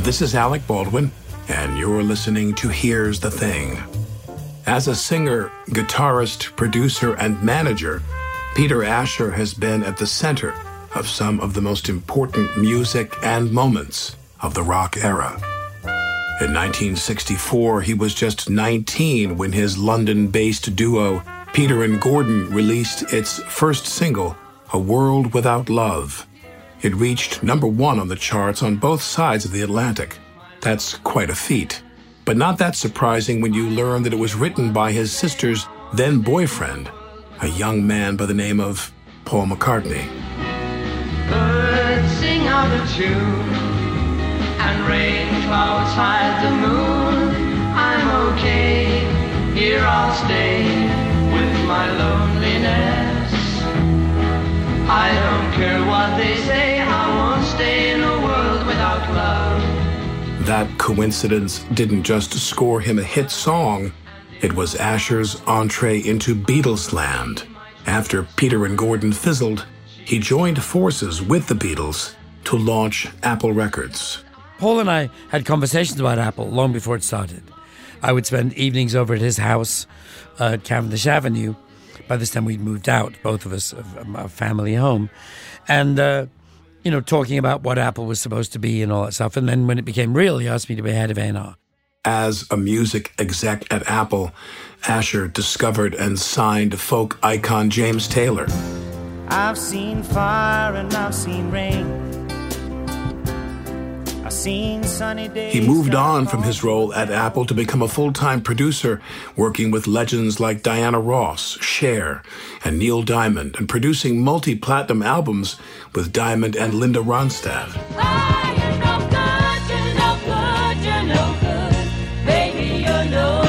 This is Alec Baldwin, and you're listening to Here's the Thing. As a singer, guitarist, producer, and manager, Peter Asher has been at the center of some of the most important music and moments of the rock era. In 1964, he was just 19 when his London-based duo, Peter and Gordon, released its first single, A World Without Love. It reached number 1 on the charts on both sides of the Atlantic. That's quite a feat, but not that surprising when you learn that it was written by his sister's then-boyfriend, a young man by the name of Paul McCartney. Birds sing out of tune, and rain clouds hide the moon. I'm okay, here I'll stay with my loneliness. I don't care what they say, I won't stay in a world without love. That coincidence didn't just score him a hit song, it was Asher's entree into Beatles land. After Peter and Gordon fizzled, he joined forces with the Beatles to launch Apple Records. Paul and I had conversations about Apple long before it started. I would spend evenings over at his house at Cavendish Avenue. By this time, we'd moved out, both of us, our family home. And, talking about what Apple was supposed to be and all that stuff. And then when it became real, he asked me to be head of A&R. As a music exec at Apple, Asher discovered and signed folk icon James Taylor. I've seen fire and I've seen rain. I've seen sunny days. He moved on from his role at Apple to become a full-time producer, working with legends like Diana Ross, Cher, and Neil Diamond, and producing multi-platinum albums with Diamond and Linda Ronstadt. Oh, you're no good, you're no good, you're no good. Baby, you're no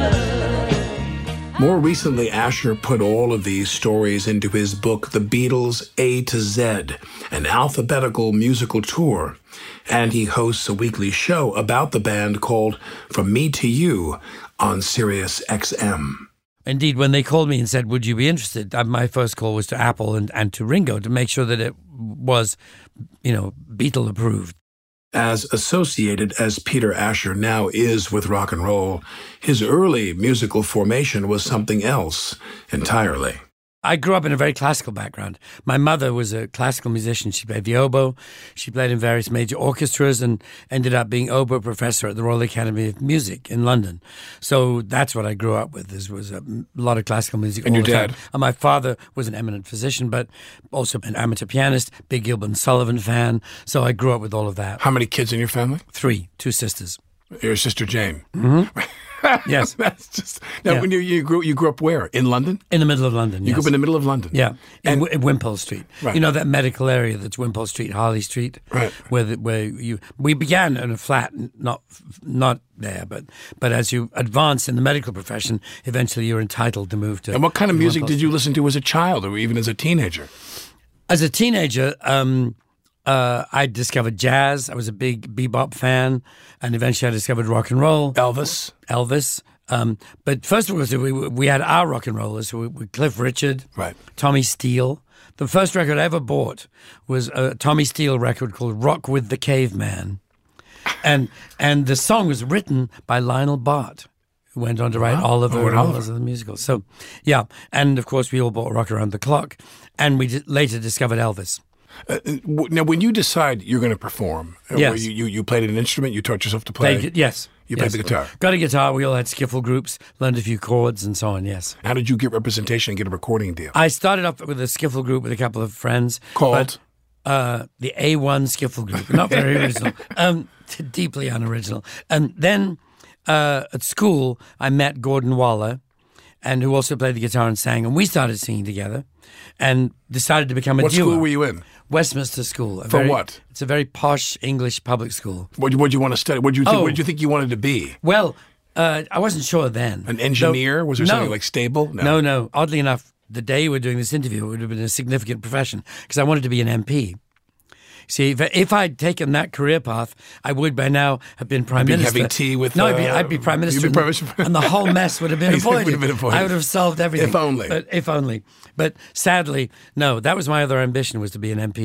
good. More recently, Asher put all of these stories into his book, The Beatles A to Z, an alphabetical musical tour. And he hosts a weekly show about the band called From Me to You on Sirius XM. Indeed, when they called me and said, would you be interested? My first call was to Apple and to Ringo to make sure that it was, Beatle approved. As associated as Peter Asher now is with rock and roll, his early musical formation was something else entirely. I grew up in a very classical background. My mother was a classical musician. She played the oboe. She played in various major orchestras and ended up being oboe professor at the Royal Academy of Music in London. So that's what I grew up with. This was a lot of classical music. And all your the dad? time. And my father was an eminent physician, but also an amateur pianist, big Gilbert and Sullivan fan. So I grew up with all of that. How many kids in your family? 3, 2 sisters. Your sister Jane. Mm-hmm. Yes. That's just now. Yeah. When you grew up where? In London? In the middle of London. You grew up in the middle of London. Yeah, And in Wimpole Street. Right. You know that medical area that's Wimpole Street, Harley Street. Right. We began in a flat, not there, but as you advance in the medical profession, eventually you're entitled to move to. And what kind of music Wimpole did you Street. listen to as a child or even as a teenager? As a teenager, I discovered jazz. I was a big bebop fan, and eventually I discovered rock and roll. Elvis. But first of all, we had our rock and rollers. We Cliff Richard, Right. Tommy Steele. The first record I ever bought was a Tommy Steele record called Rock with the Caveman. And the song was written by Lionel Bart, who went on to write Oliver and all those other musicals. So, yeah. And, of course, we all bought Rock Around the Clock. And we later discovered Elvis. Now, when you decide you're going to perform, Yes. you played an instrument, you taught yourself to play. Yes. You played the guitar. Got a guitar. We all had skiffle groups, learned a few chords and so on, yes. How did you get representation and get a recording deal? I started off with a skiffle group with a couple of friends. Called? The A1 Skiffle Group. Not very original. Deeply unoriginal. And then at school, I met Gordon Waller, and who also played the guitar and sang, and we started singing together and decided to become a What duo. school were you in? Westminster School. What? It's a very posh English public school. What did you want to study? What did you think you wanted to be? Well, I wasn't sure then. An engineer? Was there something like stable? No. Oddly enough, the day we were doing this interview, it would have been a significant profession because I wanted to be an MP. See, if I'd taken that career path, I would by now have been Prime Minister. Having tea with... No, I'd be Prime Minister. You'd be Prime Minister. And the whole mess would have been avoided. Would have been avoided. I would have solved everything. If only. If only. But sadly, no, that was my other ambition, was to be an MP.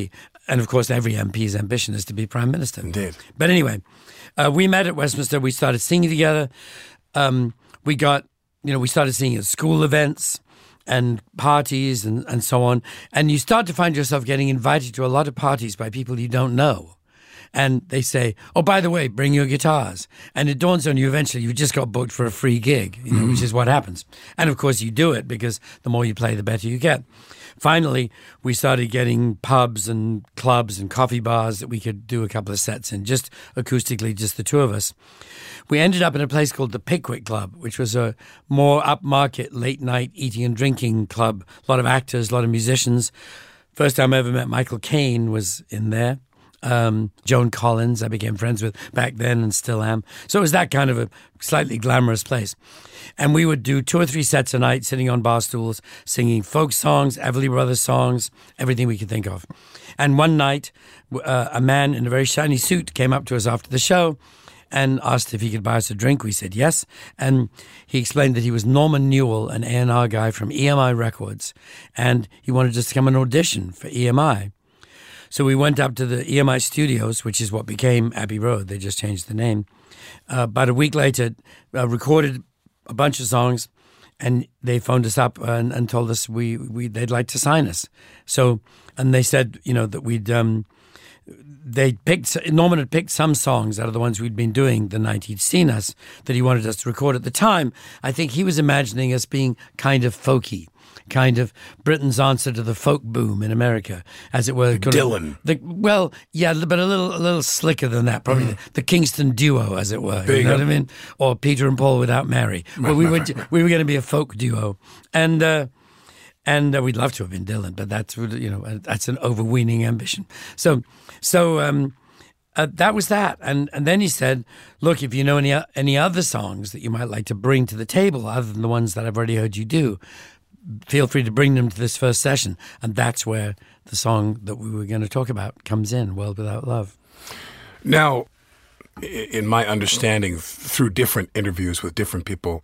And, of course, every MP's ambition is to be Prime Minister. Indeed. But anyway, we met at Westminster. We started singing together. We started singing at school events and parties and so on. And you start to find yourself getting invited to a lot of parties by people you don't know. And they say, oh, by the way, bring your guitars. And it dawns on you eventually you just got booked for a free gig, which is what happens. And, of course, you do it because the more you play, the better you get. Finally, we started getting pubs and clubs and coffee bars that we could do a couple of sets in, just acoustically, just the two of us. We ended up in a place called the Pickwick Club, which was a more upmarket, late-night eating and drinking club. A lot of actors, a lot of musicians. First time I ever met Michael Caine was in there. Joan Collins, I became friends with back then and still am. So it was that kind of a slightly glamorous place. And we would do 2 or 3 sets a night, sitting on bar stools, singing folk songs, Everly Brothers songs, everything we could think of. And one night, a man in a very shiny suit came up to us after the show and asked if he could buy us a drink. We said yes. And he explained that he was Norman Newell, an A&R guy from EMI Records, and he wanted us to come and audition for EMI. So we went up to the EMI studios, which is what became Abbey Road. They just changed the name. About a week later, recorded a bunch of songs, and they phoned us up and told us they'd like to sign us. So, and they said, that we'd Norman had picked some songs out of the ones we'd been doing the night he'd seen us that he wanted us to record. At the time, I think he was imagining us being kind of folky. Kind of Britain's answer to the folk boom in America, as it were. Dylan. But a little slicker than that. Probably the Kingston duo, as it were. Big you know what I mean? Or Peter and Paul without Mary. Well, we were going to be a folk duo, and we'd love to have been Dylan, but that's an overweening ambition. So that was that, and then he said, "Look, if you know any other songs that you might like to bring to the table, other than the ones that I've already heard you do, feel free to bring them to this first session." And that's where the song that we were going to talk about comes in, World Without Love. Now, in my understanding, through different interviews with different people,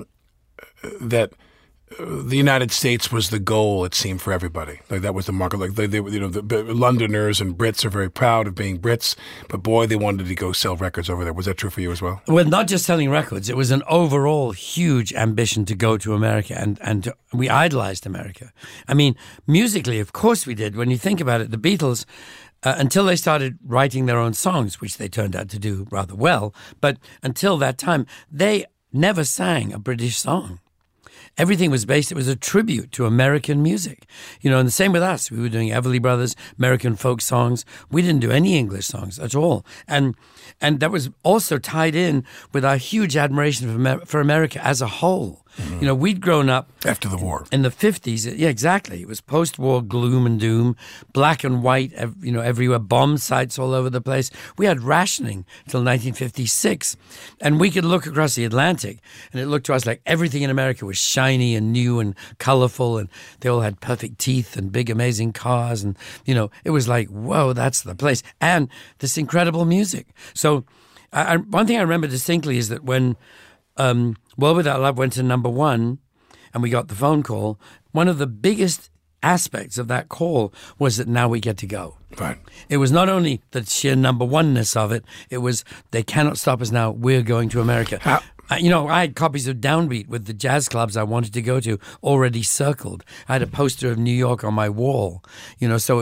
that the United States was the goal, it seemed, for everybody. Like that was the market. Like they the Londoners and Brits are very proud of being Brits, but boy, they wanted to go sell records over there. Was that true for you as well? Well, not just selling records. It was an overall huge ambition to go to America, and we idolized America. I mean, musically, of course we did. When you think about it, the Beatles, until they started writing their own songs, which they turned out to do rather well, but until that time, they never sang a British song. Everything was based, it was a tribute to American music. And the same with us. We were doing Everly Brothers, American folk songs. We didn't do any English songs at all. And that was also tied in with our huge admiration for America as a whole. Mm-hmm. We'd grown up after the war in the 50s. Yeah, exactly. It was post-war gloom and doom, black and white, everywhere, bomb sites all over the place. We had rationing till 1956, and we could look across the Atlantic, and it looked to us like everything in America was shiny and new and colorful, and they all had perfect teeth and big, amazing cars, and it was like, whoa, that's the place, and this incredible music. So, one thing I remember distinctly is that when World Without Love went to number 1 and we got the phone call, one of the biggest aspects of that call was that now we get to go. Right. It was not only the sheer number 1-ness of it, it was they cannot stop us now, we're going to America. I had copies of Downbeat with the jazz clubs I wanted to go to already circled. I had a poster of New York on my wall, so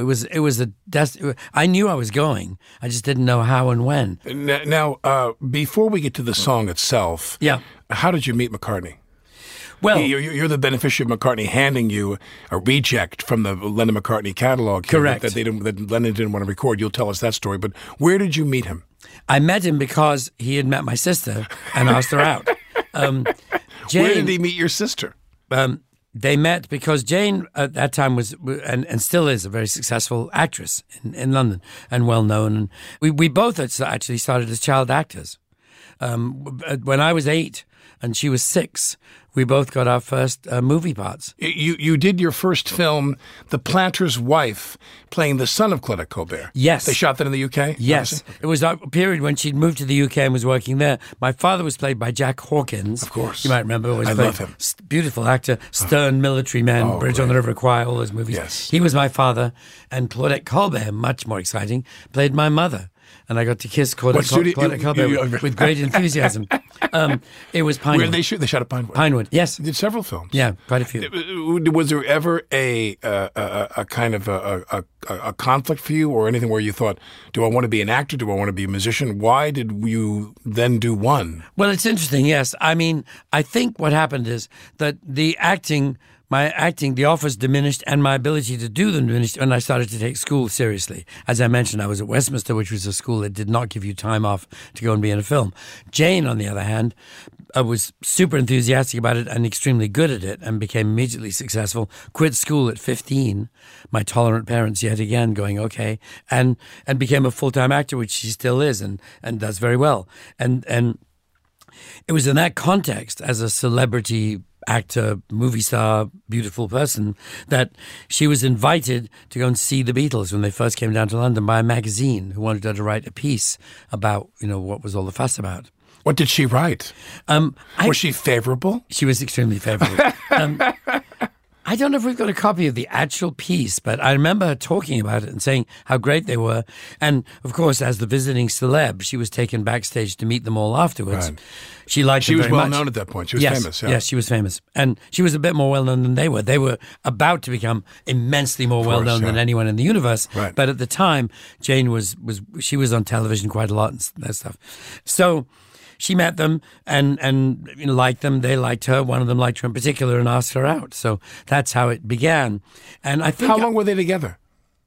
I knew I was going. I just didn't know how and when. Now, before we get to the song itself, yeah, how did you meet McCartney? Well, you're the beneficiary of McCartney handing you a reject from the Lennon-McCartney catalog. Correct. That Lennon didn't want to record. You'll tell us that story. But where did you meet him? I met him because he had met my sister and asked her out. Jane, where did he meet your sister? They met because Jane at that time was and still is a very successful actress in London and well known. And we both actually started as child actors. When I was 8 and she was 6, we both got our first movie parts. You did your first film, The Planter's Wife, playing the son of Claudette Colbert. Yes. They shot that in the UK? Yes. It was a period when she'd moved to the UK and was working there. My father was played by Jack Hawkins. Of course. You might remember. I love him. Beautiful actor, Stern Military Man, Oh, Bridge on the great. River Kwai, all those movies. Yes. He was my father. And Claudette Colbert, much more exciting, played my mother. And I got to kiss What studio- Claudette Colbert with great enthusiasm. It was Pinewood. Where did they shoot? They shot at Pinewood. Pinewood, yes. They did several films. Yeah, quite a few. Was there ever a kind of a conflict for you or anything where you thought, do I want to be an actor? Do I want to be a musician? Why did you then do one? Well, it's interesting, yes. I mean, I think what happened is that my acting, the offers diminished and my ability to do them diminished when I started to take school seriously. As I mentioned, I was at Westminster, which was a school that did not give you time off to go and be in a film. Jane, on the other hand, was super enthusiastic about it and extremely good at it and became immediately successful. Quit school at 15, my tolerant parents yet again going, okay, and became a full-time actor, which she still is and does very well. And it was in that context, as a celebrity actor, movie star, beautiful person, that she was invited to go and see the Beatles when they first came down to London by a magazine who wanted her to write a piece about, what was all the fuss about. What did she write? Was she favorable? She was extremely favorable. I don't know if we've got a copy of the actual piece, but I remember her talking about it and saying how great they were. And, of course, as the visiting celeb, she was taken backstage to meet them all afterwards. Right. She liked She them was very well much. known at that point. She was Yes, famous. Yeah. Yes, she was famous. And she was a bit more well-known than they were. They were about to become immensely more well-known than anyone in the universe. Right. But at the time, Jane was on television quite a lot and that stuff. So she met them and liked them. They liked her. One of them liked her in particular and asked her out. So that's how it began. And I think How long were they together?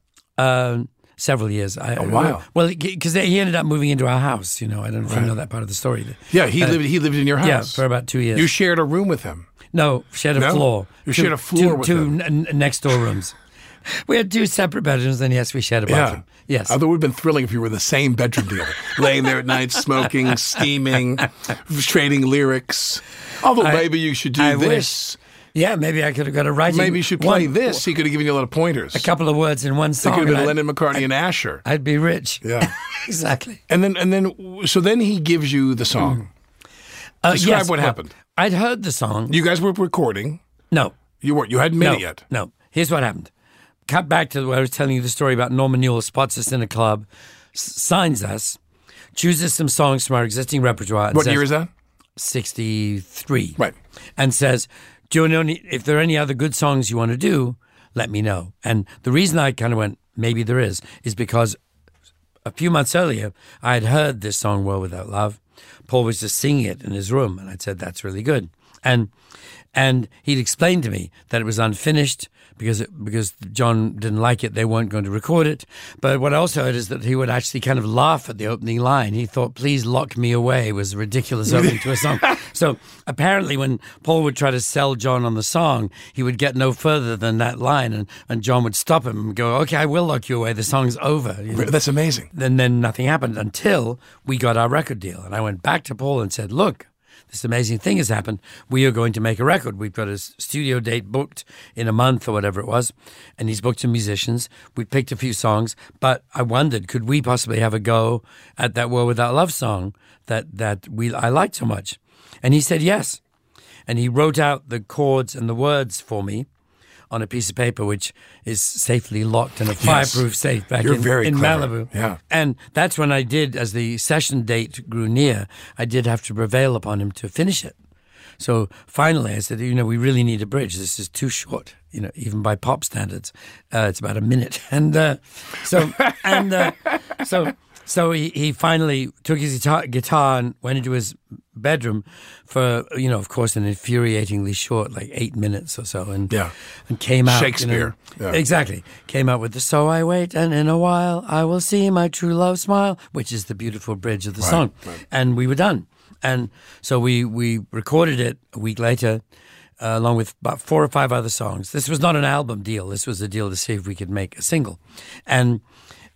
several years. Wow. Well, because he ended up moving into our house. I don't know if you know that part of the story. Yeah, he lived in your house. Yeah, for about 2 years. You shared a room with him. No, shared a floor. You shared a floor with two him. next door rooms. We had 2 separate bedrooms, and yes, we shared a bathroom. Yes. Although it would have been thrilling if you were in the same bedroom together, laying there at night, smoking, steaming, trading lyrics. Although maybe you should do this. Yeah, maybe I could have got a writing. Maybe you should play this. He could have given you a lot of pointers. A couple of words in one song. It could have been Lennon, McCartney, and Asher. I'd be rich. Yeah. Exactly. And then he gives you the song. Describe what happened. I'd heard the song. You guys were recording. No. You weren't. You hadn't made it yet. No. Here's what happened. Cut back to where I was telling you the story about Norman Newell spots us in a club, signs us, chooses some songs from our existing repertoire. And What says, year is that? 63. Right. And says, do you know if there are any other good songs you want to do, let me know. And the reason I kind of went, maybe there is because a few months earlier, I had heard this song, World Without Love. Paul was just singing it in his room, and I said, that's really good. And he'd explained to me that it was unfinished because John didn't like it. They weren't going to record it. But what I also heard is that he would actually kind of laugh at the opening line. He thought, please lock me away was a ridiculous opening to a song. So apparently when Paul would try to sell John on the song, he would get no further than that line. And John would stop him and go, okay, I will lock you away. The song's over. That's amazing. Then nothing happened until we got our record deal. And I went back to Paul and said, look, this amazing thing has happened. We are going to make a record. We've got a studio date booked in a month or whatever it was, and he's booked some musicians. We picked a few songs, but I wondered, could we possibly have a go at that World Without Love song that I liked so much? And he said yes. And he wrote out the chords and the words for me on a piece of paper, which is safely locked in a fireproof safe back in Malibu. Yeah. And that's when I did, as the session date grew near, I did have to prevail upon him to finish it. So finally I said, we really need a bridge. This is too short, even by pop standards. It's about a minute. And so he finally took his guitar and went into his bedroom for, of course, an infuriatingly short, like 8 minutes or so. And came out. Shakespeare. Exactly. Came out with the So I Wait, and in a while I will see my true love smile, which is the beautiful bridge of the song. Right. And we were done. And so we recorded it a week later, along with about 4 or 5 other songs. This was not an album deal. This was a deal to see if we could make a single. And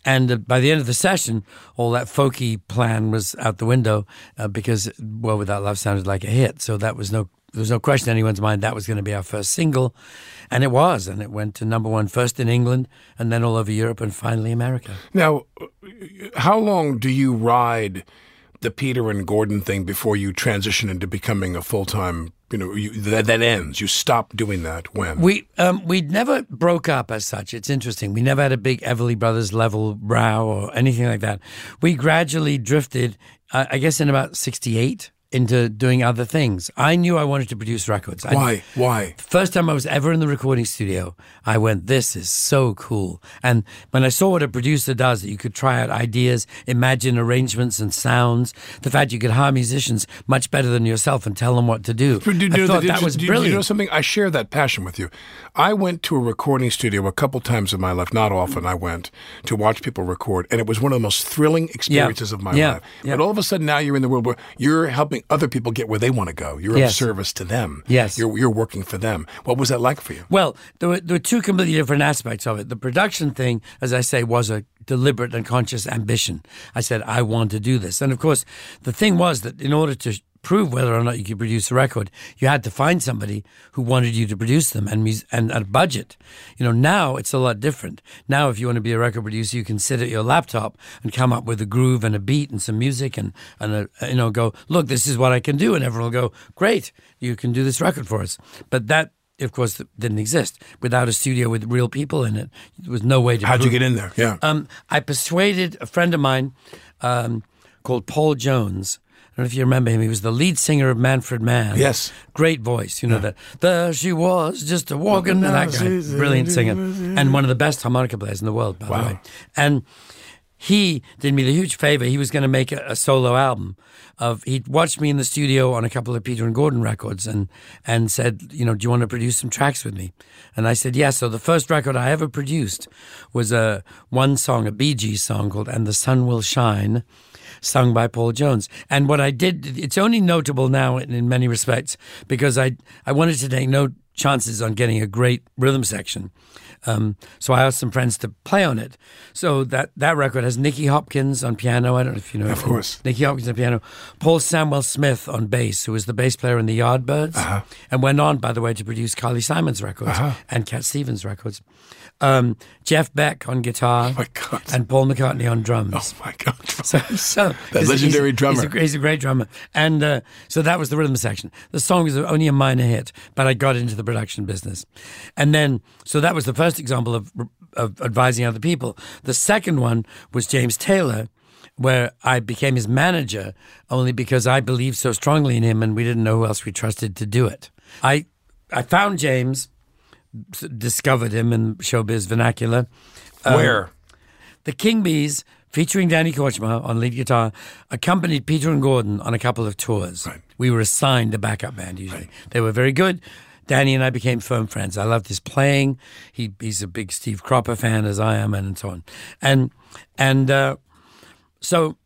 And by the end of the session, all that folky plan was out the window because World Without Love sounded like a hit. So there was no question in anyone's mind that was going to be our first single. And it was. And it went to number one first in England and then all over Europe and finally America. Now, how long do you ride the Peter and Gordon thing before you transition into becoming a full-time, that ends? You stop doing that when? We never broke up as such. It's interesting. We never had a big Everly Brothers level row or anything like that. We gradually drifted, I guess in about 1968, into doing other things. I knew I wanted to produce records. Why? Why? First time I was ever in the recording studio, I went, this is so cool. And when I saw what a producer does, that you could try out ideas, imagine arrangements and sounds, the fact you could hire musicians much better than yourself and tell them what to do. I thought that was brilliant. Do you know something? I share that passion with you. I went to a recording studio a couple times in my life, not often. I went to watch people record, and it was one of the most thrilling experiences of my life. But all of a sudden now you're in the world where you're helping other people get where they want to go. You're of service to them. Yes. You're working for them. What was that like for you? Well, there were two completely different aspects of it. The production thing, as I say, was a deliberate and conscious ambition. I said, I want to do this. And of course, the thing was that in order to prove whether or not you could produce a record, you had to find somebody who wanted you to produce them and at a budget. Now it's a lot different. Now, if you want to be a record producer, you can sit at your laptop and come up with a groove and a beat and some music and go, look, this is what I can do. And everyone will go, great, you can do this record for us. But that, of course, didn't exist. Without a studio with real people in it, there was no way to How'd you get in there? Yeah. I persuaded a friend of mine called Paul Jones. I don't know if you remember him. He was the lead singer of Manfred Mann. Yes. Great voice. That there she was, just a walking. That guy, brilliant singer. And one of the best harmonica players in the world, by the way. And he did me the huge favor. He was going to make a solo album. He'd watched me in the studio on a couple of Peter and Gordon records and said, do you want to produce some tracks with me? And I said, yes. So the first record I ever produced was one song, a Bee Gees song called And the Sun Will Shine, sung by Paul Jones. And what I did, it's only notable now in many respects because I wanted to take no chances on getting a great rhythm section. So I asked some friends to play on it. So that record has Nicky Hopkins on piano. I don't know if you know. Of course. Nicky Hopkins on piano. Paul Samuel Smith on bass, who was the bass player in the Yardbirds. And went on, by the way, to produce Carly Simon's records and Cat Stevens' records. Jeff Beck on guitar. Oh my God. And Paul McCartney on drums. Oh my God. So that legendary drummer. He's a great drummer. And so that was the rhythm section. The song was only a minor hit, but I got into the production business. And then, so that was the first example of advising other people. The second one was James Taylor, where I became his manager only because I believed so strongly in him and we didn't know who else we trusted to do it. I found James, discovered him in showbiz vernacular. Where? The King Bees, featuring Danny Korchmar on lead guitar, accompanied Peter and Gordon on a couple of tours. Right. We were assigned a backup band usually. Right. They were very good. Danny and I became firm friends. I loved his playing. He's a big Steve Cropper fan, as I am, and so on. So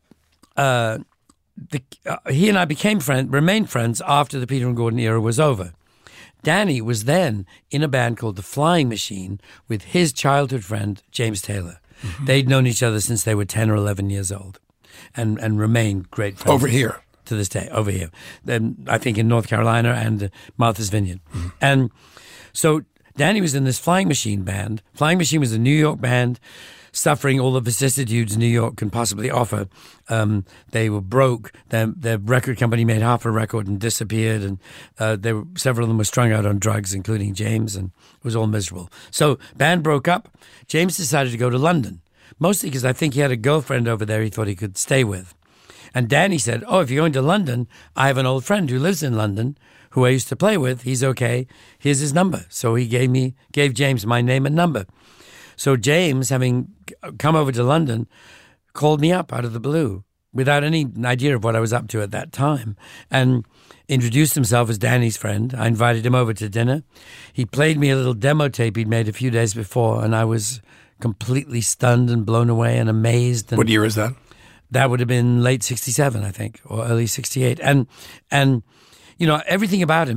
he and I remained friends after the Peter and Gordon era was over. Danny was then in a band called The Flying Machine with his childhood friend, James Taylor. Mm-hmm. They'd known each other since they were 10 or 11 years old and remained great friends. Over here. To this day, over here. I think in North Carolina and Martha's Vineyard. Mm-hmm. And so Danny was in this Flying Machine band. Flying Machine was a New York band suffering all the vicissitudes New York can possibly offer. They were broke. Their record company made half a record and disappeared, and several of them were strung out on drugs, including James, and it was all miserable. So band broke up. James decided to go to London, mostly because I think he had a girlfriend over there he thought he could stay with. And Danny said, oh, if you're going to London, I have an old friend who lives in London who I used to play with. He's okay. Here's his number. So he gave James my name and number. So James, having come over to London, called me up out of the blue without any idea of what I was up to at that time and introduced himself as Danny's friend. I invited him over to dinner. He played me a little demo tape he'd made a few days before, and I was completely stunned and blown away and amazed. And what year is that? That would have been late 67, I think, or early 68. And everything about him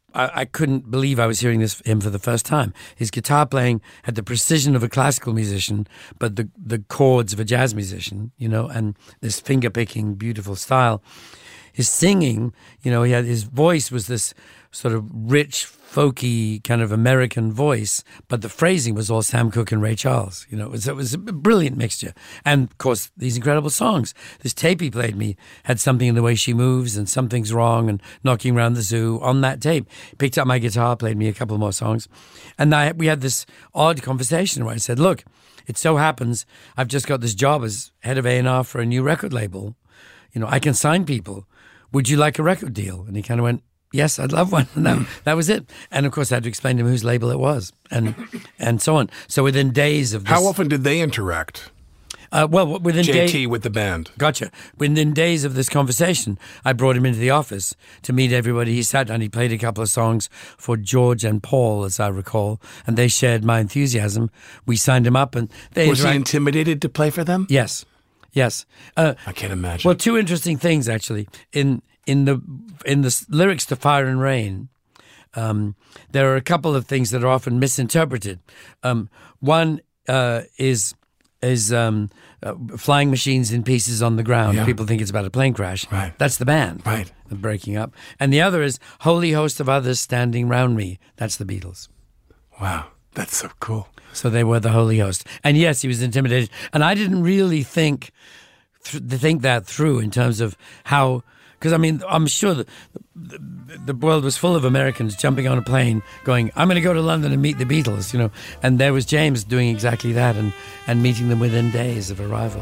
I couldn't believe I was hearing him for the first time. His guitar playing had the precision of a classical musician, but the chords of a jazz musician, and this finger-picking, beautiful style. His singing, his voice was this sort of rich, folky kind of American voice, but the phrasing was all Sam Cooke and Ray Charles. It was a brilliant mixture. And, of course, these incredible songs. This tape he played me had Something in the Way She Moves and Something's Wrong and Knocking Around the Zoo on that tape. Picked up my guitar, played me a couple more songs. And we had this odd conversation where I said, look, it so happens I've just got this job as head of A&R for a new record label. I can sign people. Would you like a record deal? And he kind of went, yes, I'd love one. And that was it. And of course, I had to explain to him whose label it was, and so on. So within days of this, how often did they interact? Within JT with the band. Gotcha. Within days of this conversation, I brought him into the office to meet everybody. He sat down. He played a couple of songs for George and Paul, as I recall, and they shared my enthusiasm. We signed him up, and they was he intimidated to play for them? Yes. I can't imagine. Well, two interesting things actually in the lyrics to Fire and Rain. There are a couple of things that are often misinterpreted. One is flying machines in pieces on the ground. Yeah. People think it's about a plane crash. Right. That's the band. Right. Breaking up. And the other is Holy Host of Others Standing Round Me. That's the Beatles. Wow, that's so cool. So they were the Holy Host. And yes, he was intimidated. And I didn't really think that through in terms of how... Because, I'm sure that the world was full of Americans jumping on a plane going, I'm going to go to London and meet the Beatles, And there was James doing exactly that and meeting them within days of arrival.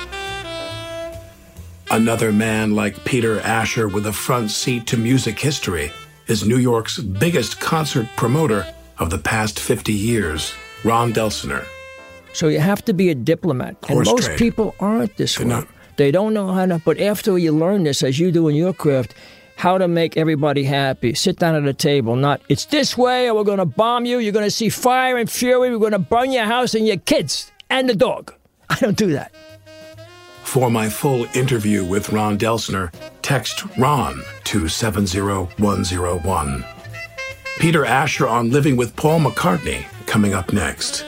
Another man like Peter Asher with a front seat to music history is New York's biggest concert promoter of the past 50 years, Ron Delsener. So you have to be a diplomat. And Horse most trade. people aren't this way. not. They don't know how to, but after you learn this, as you do in your craft, how to make everybody happy. Sit down at a table, not, it's this way, or we're going to bomb you, you're going to see fire and fury, we're going to burn your house and your kids and the dog. I don't do that. For my full interview with Ron Delsener, text Ron to 70101. Peter Asher on Living with Paul McCartney, coming up next.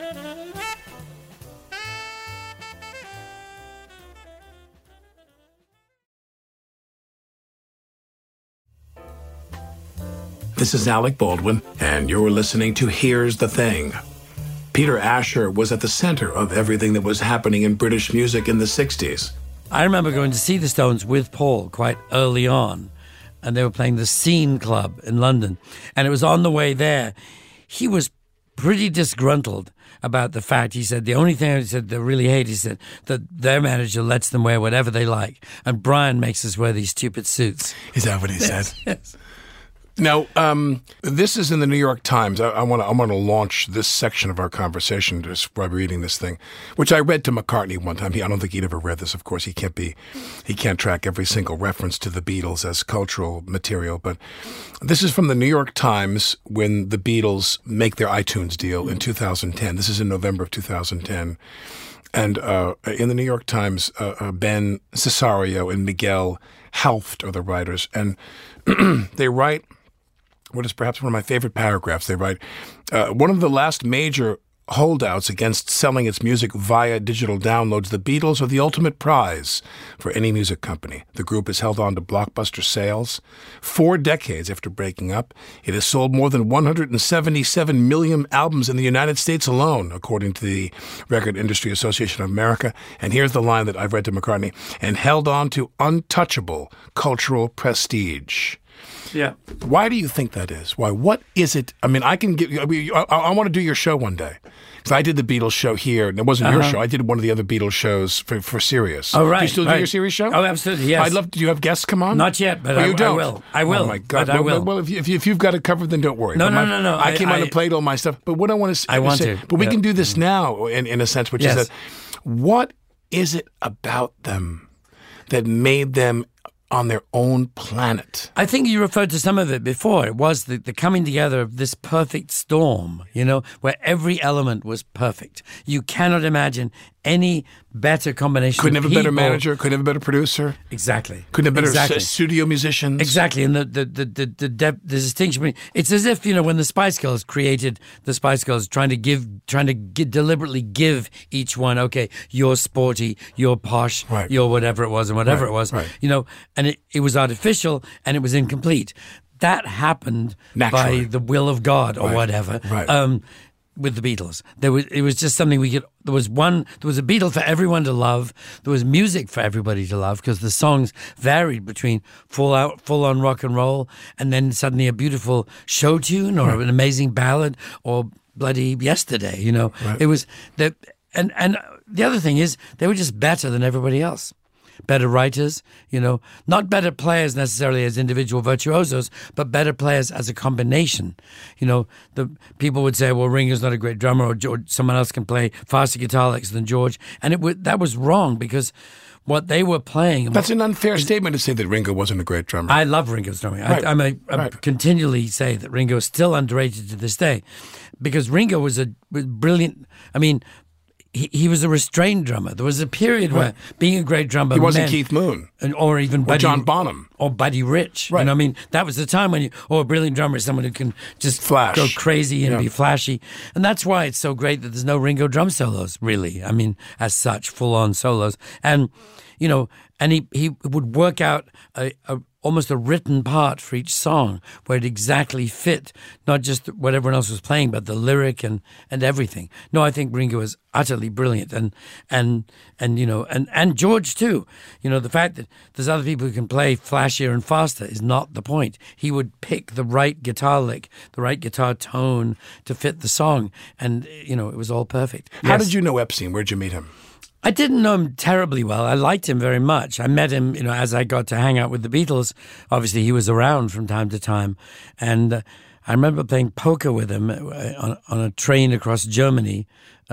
This is Alec Baldwin, and you're listening to Here's the Thing. Peter Asher was at the center of everything that was happening in British music in the 60s. I remember going to see the Stones with Paul quite early on, and they were playing the Scene Club in London. And it was on the way there. He was pretty disgruntled about the fact, he said, the only thing he said they really hate, he said, that their manager lets them wear whatever they like, and Brian makes us wear these stupid suits. Is that what he said? Yes. Now, this is in the New York Times. I want to launch this section of our conversation just by reading this thing, which I read to McCartney one time. I don't think he'd ever read this. Of course, he can't track every single reference to the Beatles as cultural material. But this is from the New York Times when the Beatles make their iTunes deal in 2010. This is in November of 2010. And in the New York Times, Ben Cesario and Miguel Helft are the writers. And they write what is perhaps one of my favorite paragraphs. They write, one of the last major holdouts against selling its music via digital downloads, the Beatles are the ultimate prize for any music company. The group has held on to blockbuster sales. 4 decades after breaking up, it has sold more than 177 million albums in the United States alone, according to the Record Industry Association of America. And here's the line that I've read to McCartney, and held on to untouchable cultural prestige. Yeah. Why do you think that is? Why? What is it? I want to do your show one day. Because I did the Beatles show here, and it wasn't your show. I did one of the other Beatles shows for Sirius. Oh, right. Do you still do your Sirius show? Oh, absolutely, yes. I'd love to. Do you have guests come on? Not yet, but you don't? I will. I will. Oh, my God. But I will. Well, if you've got it covered, then don't worry. No. I came on and played all my stuff. But what I want to say... I want to. But we can do this now, in a sense, which is that what is it about them that made them on their own planet? I think you referred to some of it before. It was the coming together of this perfect storm, where every element was perfect. You cannot imagine any better combination. Couldn't of have a better people. manager. Couldn't have a better producer. Exactly. Couldn't have better Exactly. studio musicians. Exactly, and the distinction between, it's as if, when the Spice Girls created the Spice Girls, trying to deliberately give each one, okay, you're sporty, you're posh, Right. you're whatever it was, and whatever Right, it was, right. and it was artificial and it was incomplete. That happened Naturally. by the will of God or Right, whatever. right. With the Beatles, it was just something we could. There was a Beatle for everyone to love. There was music for everybody to love because the songs varied between full on rock and roll, and then suddenly a beautiful show tune or an amazing ballad or bloody Yesterday. Right. It was that, and the other thing is they were just better than everybody else. Better writers, not better players necessarily as individual virtuosos, but better players as a combination. The people would say, well, Ringo's not a great drummer, or George, someone else can play faster guitar licks than George. And that was wrong because what they were playing. That's an unfair statement to say that Ringo wasn't a great drummer. I love Ringo's drumming. Right, I right. continually say that Ringo is still underrated to this day because Ringo was brilliant. I mean, he was a restrained drummer. There was a period where being a great drummer He wasn't meant, Keith Moon. or even Buddy, John Bonham. or Buddy Rich. Right. I mean, that was the time when a brilliant drummer is someone who can just Flash. go crazy and Yeah. be flashy. And that's why it's so great that there's no Ringo drum solos, really. I mean, as such, full-on solos. And, and he would work out almost a written part for each song where it exactly fit, not just what everyone else was playing, but the lyric and everything. No, I think Ringo is utterly brilliant, and George too. The fact that there's other people who can play flashier and faster is not the point. He would pick the right guitar lick, the right guitar tone to fit the song, and it was all perfect. How Yes. did you know Epstein? Where'd you meet him? I didn't know him terribly well. I liked him very much. I met him, as I got to hang out with the Beatles. Obviously, he was around from time to time. And I remember playing poker with him on a train across Germany.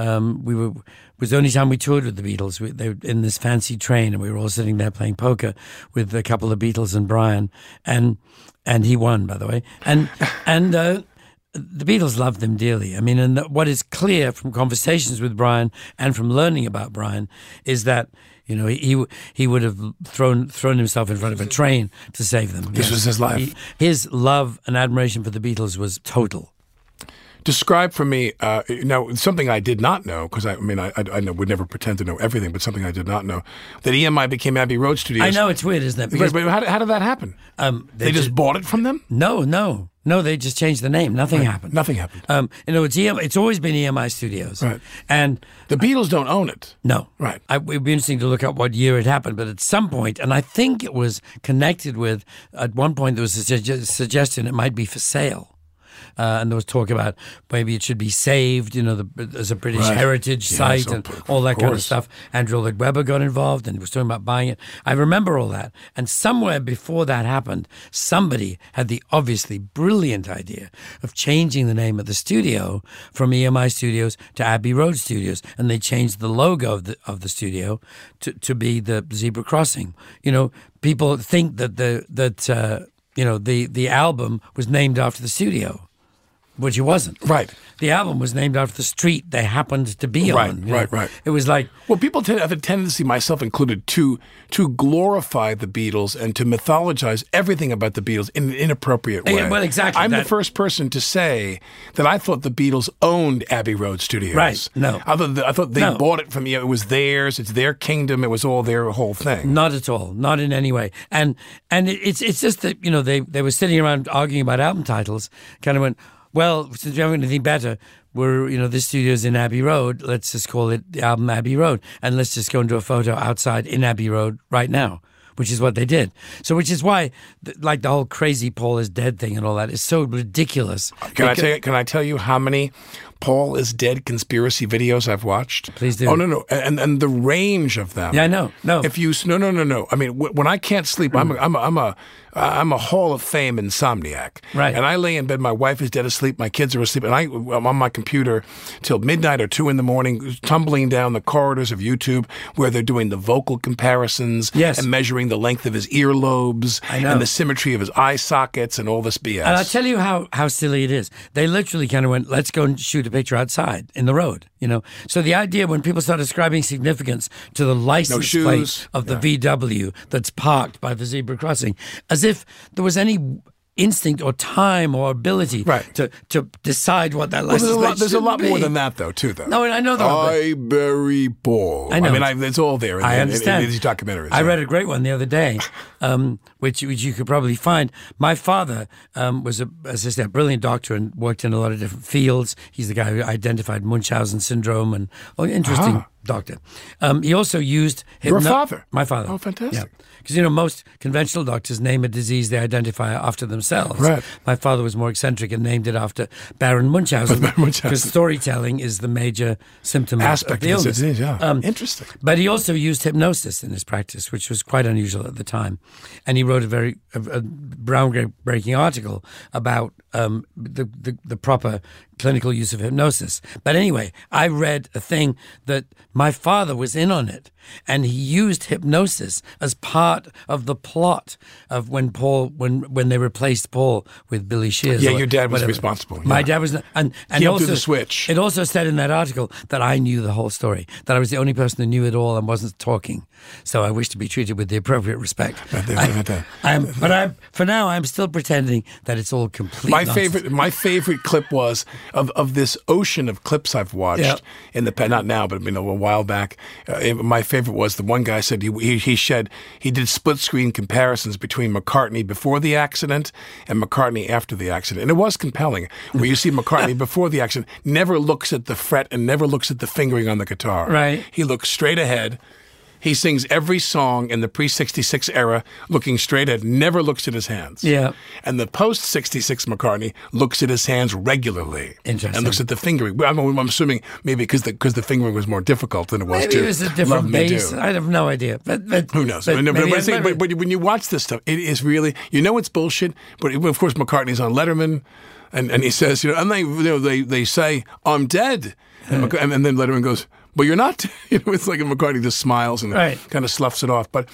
It was the only time we toured with the Beatles. They were in this fancy train, and we were all sitting there playing poker with a couple of Beatles and Brian. And he won, by the way. And the Beatles loved him dearly. I mean, and what is clear from conversations with Brian and from learning about Brian is that he would have thrown himself in front of a train to save them. This was his life. His love and admiration for the Beatles was total. Describe for me, now, something I did not know, because I would never pretend to know everything, but something I did not know, that EMI became Abbey Road Studios. I know, it's weird, isn't it? Because, But how did that happen? They just bought it from them? No, they just changed the name. Nothing happened. Nothing happened. It's always been EMI Studios. Right. And The Beatles don't own it. no. Right. It would be interesting to look up what year it happened, but at some point, and I think it was connected with, at one point there was a suggestion it might be for sale. And there was talk about maybe it should be saved, as a British Right. heritage Yeah, site so and of all that kind of course. stuff. Andrew Lloyd Webber got involved and was talking about buying it. I remember all that. And somewhere before that happened, somebody had the obviously brilliant idea of changing the name of the studio from EMI Studios to Abbey Road Studios. And they changed the logo of the studio to be the zebra crossing. People think that the album was named after the studio, which it wasn't. Right. The album was named after the street they happened to be Right, on. right. It was like, Well, people have a tendency, myself included, to glorify the Beatles and to mythologize everything about the Beatles in an inappropriate way. Yeah, well, exactly. I'm the That- first person to say that I thought the Beatles owned Abbey Road Studios. Right. No. I thought they No. bought it from you. It was theirs. It's their kingdom. It was all their whole thing. not at all, not in any way. And it's just that, they were sitting around arguing about album titles, kind of went, well, since we haven't anything better, this studio's in Abbey Road, let's just call it the album Abbey Road, and let's just go into a photo outside in Abbey Road right now, which is what they did. So, which is why, the whole crazy Paul is dead thing and all that is so ridiculous. Can I tell you how many Paul is dead conspiracy videos I've watched? Please do. Oh, no. And the range of them. Yeah, I know. No. If you no. I mean, when I can't sleep, I'm a Hall of Fame insomniac. Right. And I lay in bed. My wife is dead asleep. My kids are asleep, and I'm on my computer till midnight or 2 a.m, tumbling down the corridors of YouTube where they're doing the vocal comparisons. Yes. And measuring the length of his earlobes. I know. And the symmetry of his eye sockets and all this BS. And I'll tell you how silly it is. They literally kind of went, let's go and shoot the picture outside in the road, So the idea when people start ascribing significance to the license shoes. plate of the VW that's parked by the zebra crossing, as if there was any instinct or time or ability to decide what that license plate There's a should lot be. more than that, though, too, though. No, I know that. I bury Paul. I know. It's all there in, I understand. in these documentaries. I read a great one the other day, which you could probably find. My father was, as I said, a brilliant doctor and worked in a lot of different fields. He's the guy who identified Munchausen syndrome and interesting doctor. He also used Your father? My father. Oh, fantastic. Yeah. Because, most conventional doctors name a disease they identify after themselves. Right. My father was more eccentric and named it after Baron Munchausen. Because storytelling is the major symptom Aspect of the illness. disease, yeah. Interesting. But he also used hypnosis in his practice, which was quite unusual at the time. And he wrote a very groundbreaking article about the proper clinical use of hypnosis. But anyway, I read a thing that my father was in on it, and he used hypnosis as part of the plot of when they replaced Paul with Billy Shears. Yeah, or your dad was whatever. responsible. Yeah. My dad was, and He also threw the switch. It also said in that article that I knew the whole story, that I was the only person who knew it all and wasn't talking. So I wish to be treated with the appropriate respect. For now, I'm still pretending that it's all complete nonsense. My favorite clip was of this ocean of clips I've watched in the not now, but a while back. My favorite was the one guy said he did split screen comparisons between McCartney before the accident and McCartney after the accident, and it was compelling. Where you see McCartney before the accident never looks at the fret and never looks at the fingering on the guitar. Right. He looks straight ahead. He sings every song in the pre-66 era looking straight ahead, never looks at his hands. Yeah. And the post-66 McCartney looks at his hands regularly. Interesting. And looks at the fingering. I'm assuming maybe because the fingering was more difficult than it was Maybe to it was a Love different Me base. Do. I have no idea. But Who knows? But, But when you watch this stuff, it is really, it's bullshit. But of course, McCartney's on Letterman, and he says, and they say, I'm dead. And then Letterman goes, well, you're not. It's like McCartney just smiles and kind of sloughs it off. But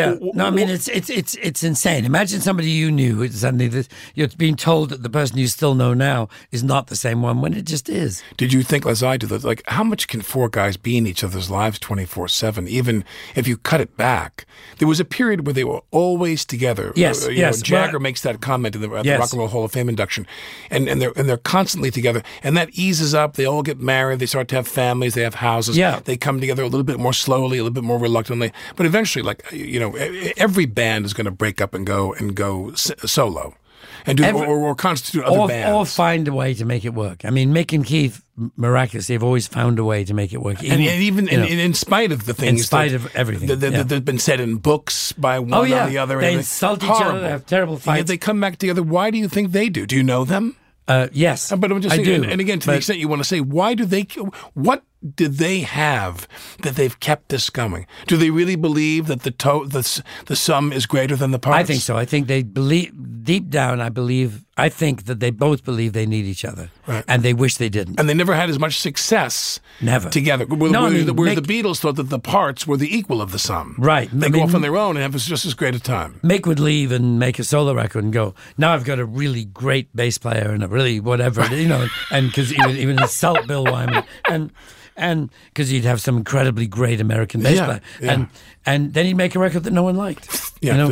it's insane. Imagine somebody you knew suddenly you're being told that the person you still know now is not the same one when it just is. Did you think, as I do, that like how much can four guys be in each other's lives 24/7? Even if you cut it back, there was a period where they were always together. Yes, yes. Jagger makes that comment at the Rock and Roll Hall of Fame induction, and they're constantly together, and that eases up. They all get married. They start to have families. They have houses. Yeah. They come together a little bit more slowly, a little bit more reluctantly. But eventually, every band is going to break up and go solo, and do or constitute other bands, or find a way to make it work. I mean, Mick and Keith, miraculously, have always found a way to make it work, even in spite of the things, in spite of everything that have been said in books by one or the other. They insult each other, they have terrible fights. Yet they come back together. Why do you think they do? Do you know them? Yes, but I'm just I saying, do. and again, to the extent you want to say, what did they have that they've kept this going? Do they really believe that the sum is greater than the parts? I think so. I think they believe deep down. I think that they both believe they need each other, and they wish they didn't. And they never had as much success together. Whereas the Beatles thought that the parts were the equal of the sum. Right. They go off on their own and have just as great a time. Mick would leave and make a solo record and go, now I've got a really great bass player and a really whatever, and because he would insult Bill Wyman and because he'd have some incredibly great American bass player, and then he'd make a record that no one liked.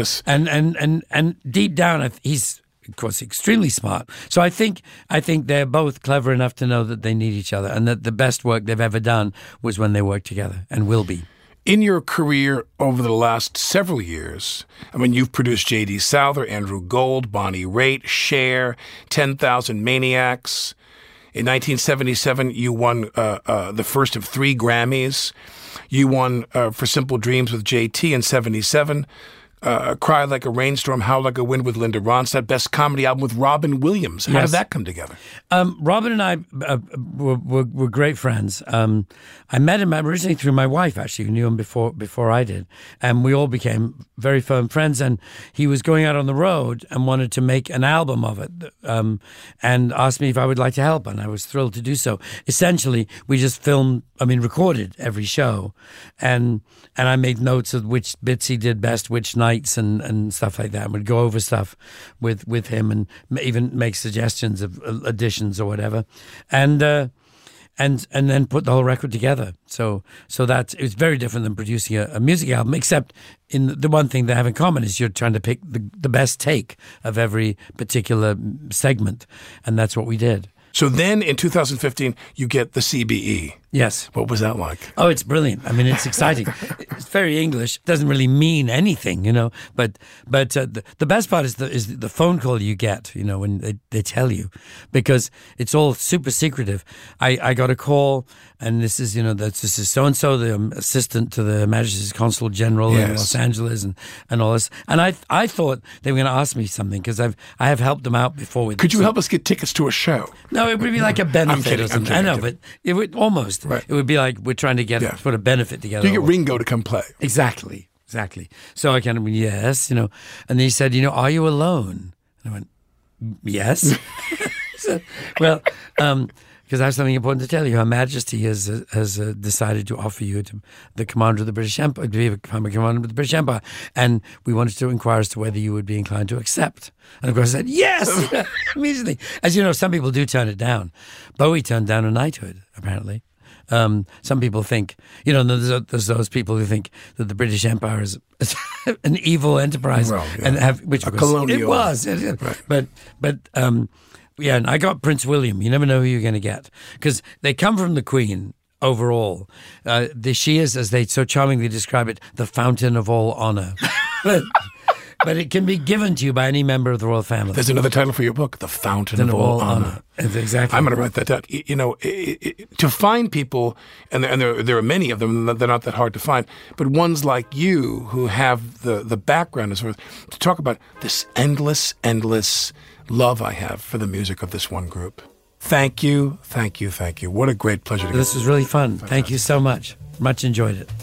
And deep down, he's of course extremely smart. So I think they're both clever enough to know that they need each other, and that the best work they've ever done was when they worked together, and will be. In your career over the last several years, I mean, you've produced J.D. Souther, Andrew Gold, Bonnie Raitt, Cher, 10,000 Maniacs. In 1977, you won the first of 3 Grammys. You won for Simple Dreams with JT in 77. Cry Like a Rainstorm, Howl Like a Wind with Linda Ronstadt. Best Comedy Album with Robin Williams. How did that come together? Robin and I were great friends. I met him originally through my wife, actually, who knew him before I did. And we all became very firm friends. And he was going out on the road and wanted to make an album of it, and asked me if I would like to help. And I was thrilled to do so. Essentially, we just recorded every show. And I made notes of which bits he did best, which nights and stuff like that. And we'd go over stuff with him and even make suggestions of additions or whatever. And and then put the whole record together. So that it's very different than producing a music album, except in the one thing they have in common is you're trying to pick the best take of every particular segment, and that's what we did. So then in 2015, you get the CBE. Yes. What was that like? Oh, it's brilliant. I mean, it's exciting. It's very English. It doesn't really mean anything, But the best part is the phone call you get, when they tell you, because it's all super secretive. I got a call, and this is so and so, the assistant to the Majesty's Consul General in Los Angeles, and all this. And I thought they were going to ask me something because I have helped them out before with. Could you help us get tickets to a show? No, it would be like a benefit kidding, or something. I know, but it would almost. Right. It would be like we're trying to put a benefit together. You get Ringo to come play. Exactly. So I kind of went, yes, and then he said, are you alone? And I went, yes. So, well, because I have something important to tell you. Her Majesty has decided to offer you to the commander of the British Empire, to become a commander of the British Empire, and we wanted to inquire as to whether you would be inclined to accept. And of course I said, yes, immediately. As you know, some people do turn it down. Bowie turned down a knighthood, apparently. Some people think, there's those people who think that the British Empire is an evil enterprise, and which a colonial. It was, right. but and I got Prince William. You never know who you're going to get because they come from the Queen. Overall, she is, as they so charmingly describe it, the fountain of all honor. But it can be given to you by any member of the royal family. There's another title for your book, The Fountain of All Honor. Exactly. I'm going to write that down. To find people, and there are many of them, they're not that hard to find, but ones like you who have the background and sort of, to talk about this endless love I have for the music of this one group. Thank you. What a great pleasure to get. This was really fun. Thank you so much. Much enjoyed it.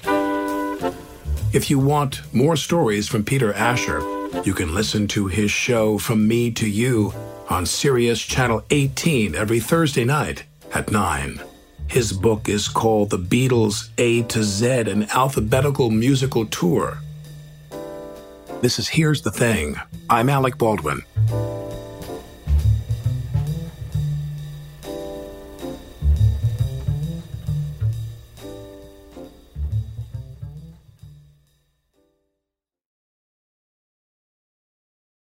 If you want more stories from Peter Asher, you can listen to his show From Me to You on Sirius Channel 18 every Thursday night at 9. His book is called The Beatles A to Z, an alphabetical musical tour. This is Here's the Thing. I'm Alec Baldwin.